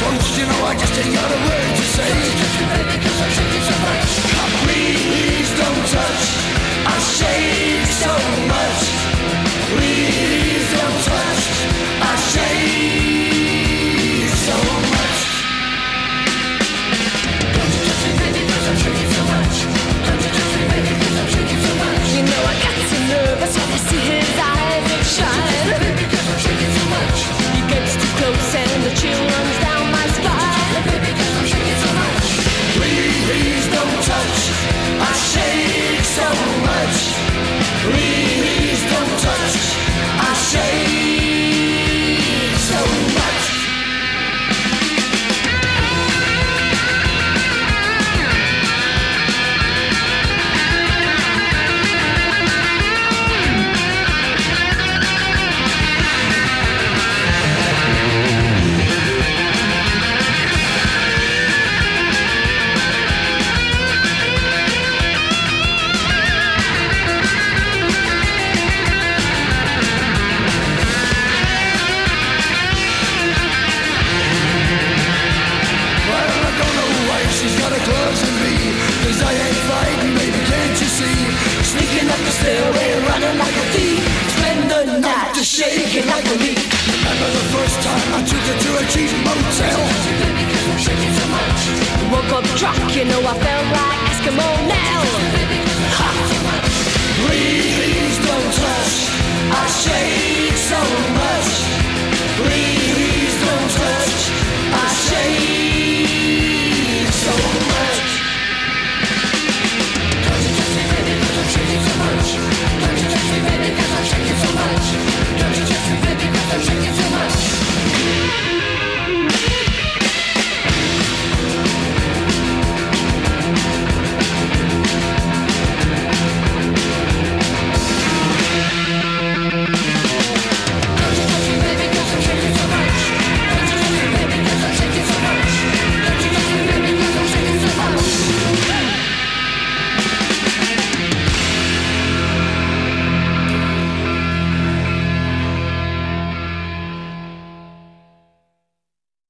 close, you know I just ain't got a word to say. Because I'm shaking so much. Please don't touch. I shake so much. Please don't touch. I shake so much. Don't you touch me, baby, because I'm shaking so much. Don't you touch me, baby, because I'm shaking so much. You know I get so nervous when I see his eyes that shine. Because I'm shaking so much. He gets too close and the chill runs down my spine. Because I'm shaking so much. Please don't touch. I shake so much. Please don't touch. I shake so much. She's got her gloves on me, 'cause I ain't fighting, baby, can't you see? Sneaking up the stairway, running like a thief. Spend the night just shaking like a leaf. Remember the first time I took her to a cheap motel? Because I'm shaking so much. Woke up drunk, you know I felt like Eskimo now. Ha! Please don't touch. I shake so much.